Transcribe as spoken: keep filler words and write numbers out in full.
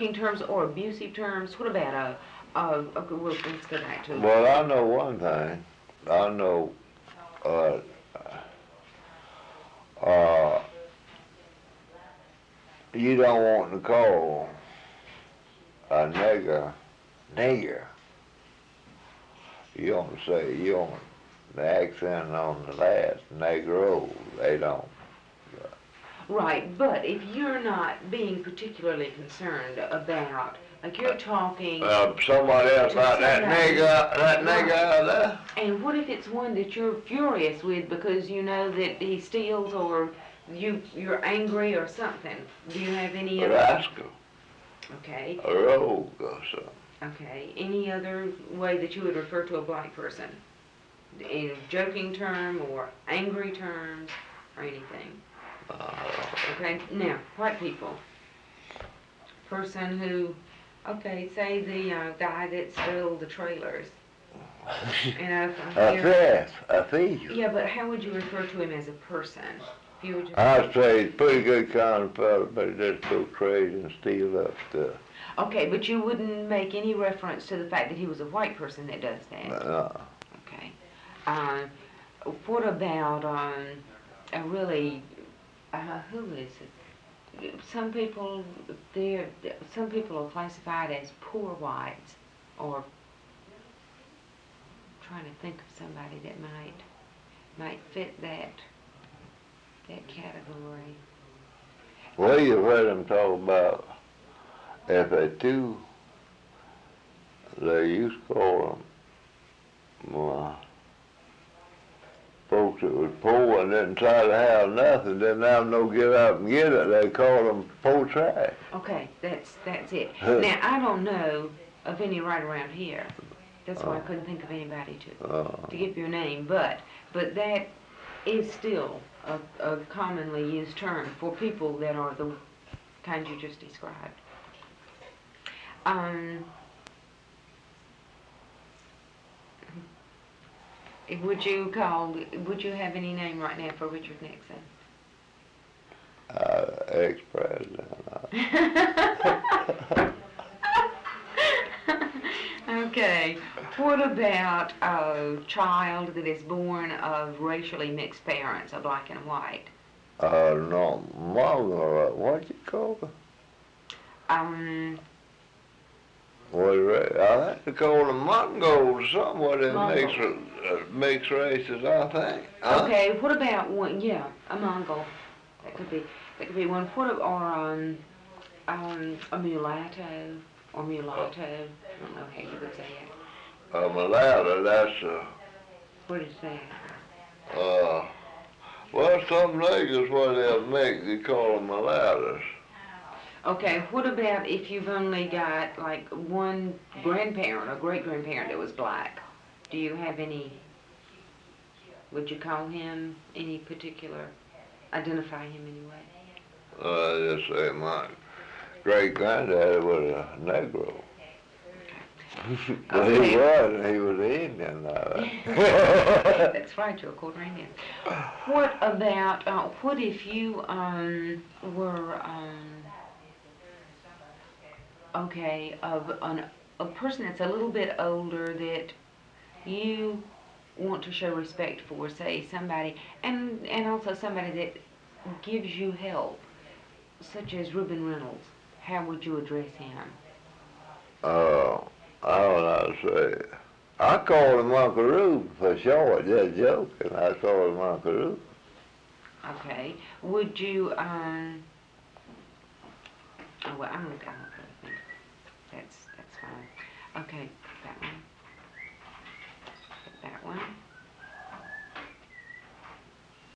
joking terms or abusive terms? What about a, a okay, well, let's go back to it. Well, I know one thing. I know, uh, uh, you don't want to call a nigger, nigger. You want to say, you want the accent on the last, negro, they don't. Right, but if you're not being particularly concerned about, like you're talking Uh, somebody else to like that somebody- nigger, that Right. nigger out there. And what if it's one that you're furious with because you know that he steals, or you, you're angry or something? Do you have any A other? rascal, Okay, a rogue or something. okay. Any other way that you would refer to a black person? In a joking term or angry terms or anything? Uh, Okay, now, white people. Person who, okay, say the uh, guy that stole the trailers. And if, a thief, a thief. yeah, but how would you refer to him as a person? If you were just, I'd say he's a pretty good kind of fellow, but he just go crazy and steal up stuff. okay, but you wouldn't make any reference to the fact that he was a white person that does that. Uh, Okay. Um, what about um, a really, uh, who is it? Some people, they're, some people are classified as poor whites, or trying to think of somebody that might might fit that that category. well, you heard them talk about if they two, they used to call them, uh, folks that was poor and didn't try to have nothing, didn't have no get up and get it, they called them poor trash. Okay, that's that's it. Now I don't know of any right around here. That's why I couldn't think of anybody to Uh, to give your name, but but that is still a, a commonly used term for people that are the kind you just described. Um, would you call? Would you have any name right now for Richard Nixon? uh, ex-president. Okay. What about a child that is born of racially mixed parents, a black and a white? Uh, no, Mongo, what you call it? Um, What, I think they call them Mongols or something, what they mix, Mongols. uh, mixed races, I think. Huh? okay. What about one? Yeah, a Mongol. That could be. That could be one. What of, or um, um, a mulatto or mulatto? I don't know how you would say it. A mulatto, that's, uh, What is that? uh, well, some niggas, what they'll make, they call them mulattoes. Okay, what about if you've only got like one grandparent or great-grandparent that was black? Do you have any, would you call him any particular, identify him anyway? Uh, just say my great granddad was a Negro. But he Okay. was, he was Indian. Uh, That's right, you're a quarter Indian. What about, uh, what if you um, were, um, okay, of an, a person that's a little bit older that you want to show respect for, say somebody, and, and also somebody that gives you help, such as Reuben Reynolds, how would you address him? uh, I don't know how to say. I called him Uncle Rube for short, just joking. I called him Uncle Rube. Okay, would you, um, oh, well, I'm gonna go. That's, that's fine. Okay,